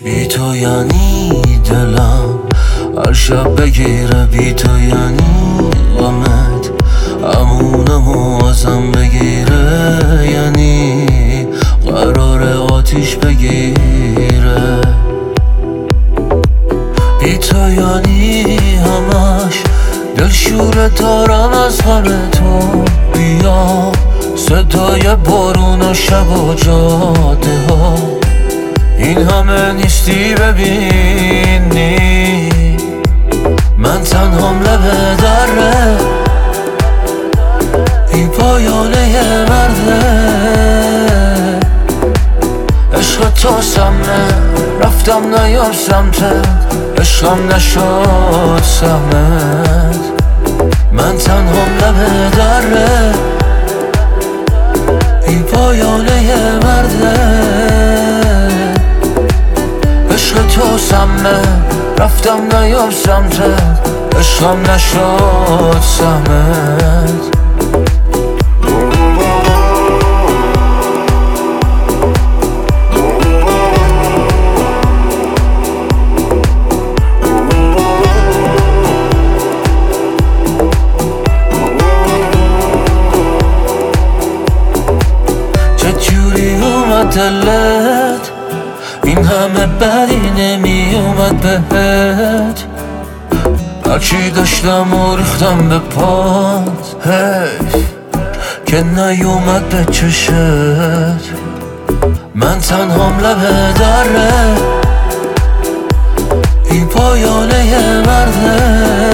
بی تو یعنی دلم هر شب بگیره، بی تو یعنی غمت همونمو ازم بگیره، یعنی قرار آتیش بگیره. بی تو یعنی همش دلشوره دارم از غم تو. بیا صدای بارون و شب و جاده ها، این همه نیستی ببینی من تنهام لب دره. این پایانه مرده عشق تو سمه، رفتم نیام سمتت، عشقم نشد سمت. من تنهام لب دره، این پایانه مرده عشق تو سمه، رفتم نیام سمتت، عشقم نشد سمت. چجوری اومد دلت این همه بدی نمی اومد بهت؟ هرچی داشتم و ریختم به پات، حیف که نیومد به چشت. من تنهام لب دره، این پایانه مرده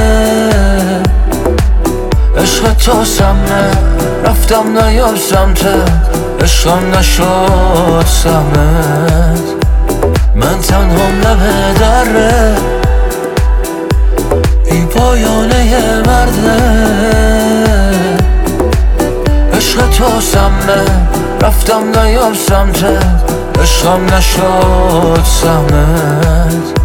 عشق تو سمه، رفتم نیام سمتت، عشقم نشد سمت. من تنهام لب دره، این پایانه مرده عشق تو سمه، رفتم نیام سمتت، عشقم نشد سمت.